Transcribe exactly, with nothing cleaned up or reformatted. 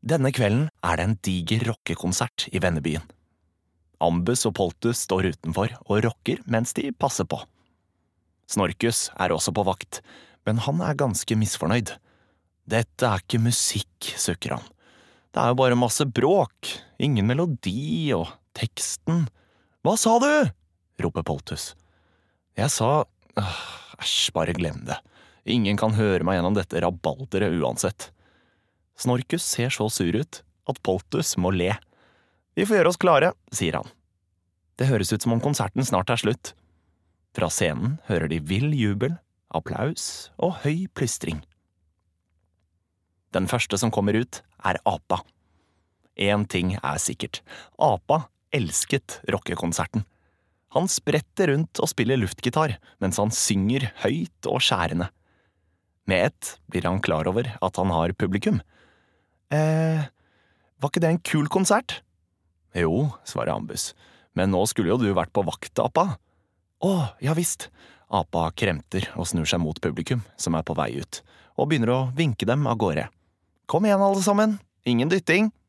Denne kvelden er det en diger rockekonsert i vennebyen. Ambus og Poltus står utenfor og rocker mens de passer på. Snorkus er også på vakt, men han er ganske misfornøyd. Dette er ikke musikk, sukker han. Det er jo bare masse bråk, ingen melodi og teksten. Hva sa du? Roper Poltus. Jeg sa, æsj, bare glem det. Ingen kan høre meg gjennom dette rabalderet uansett. Snorkus ser så sur ut at Poltus må le. Vi får gjøre oss klare, sier han. Det høres ut som om konserten snart er slutt. Fra scenen hører de vill jubel, applaus og høy plystring. Den første som kommer ut er Apa. En ting er sikkert. Apa elsket rockekonserten. Han spretter rundt og spiller luftgitar, mens han synger høyt og skjærende. Med ett blir han klar over at han har publikum. Eh, var ikke det en kul konsert? Jo, svarer Ambus, men nå skulle jo du vært på vakt, Apa. Å, ja visst. Apa kremter og snur seg mot publikum, som er på vei ut, og begynner å vinke dem av gårde. Kom igjen alle sammen, ingen dytting.